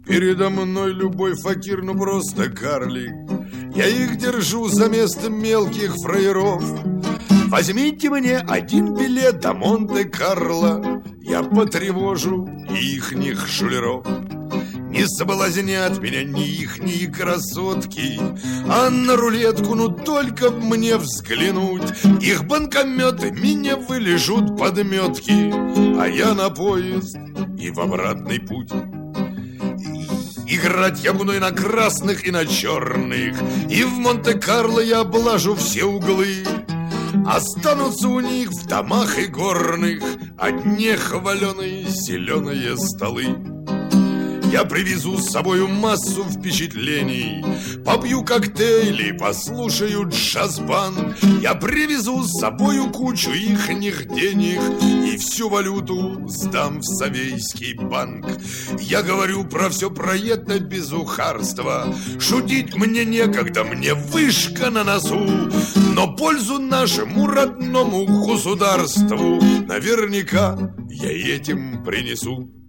Передо мной любой факир, ну просто карлик. Я их держу за место мелких фраеров. Возьмите мне один билет до Монте-Карло, я потревожу ихних шулеров. Не соблазнят меня ни ихние красотки, а на рулетку, ну только б мне взглянуть. Их банкометы меня вылежут подметки, а я на поезд и в обратный путь. Играть я буду и на красных, и на черных, и в Монте-Карло я облажу все углы. Останутся у них в домах и горных одни хваленые зеленые столы. Я привезу с собою массу впечатлений, попью коктейли, послушаю джаз-банд. Я привезу с собою кучу ихних денег и всю валюту сдам в Совейский банк. Я говорю про все про это безухарство, шутить мне некогда, мне вышка на носу. Но пользу нашему родному государству наверняка я этим принесу.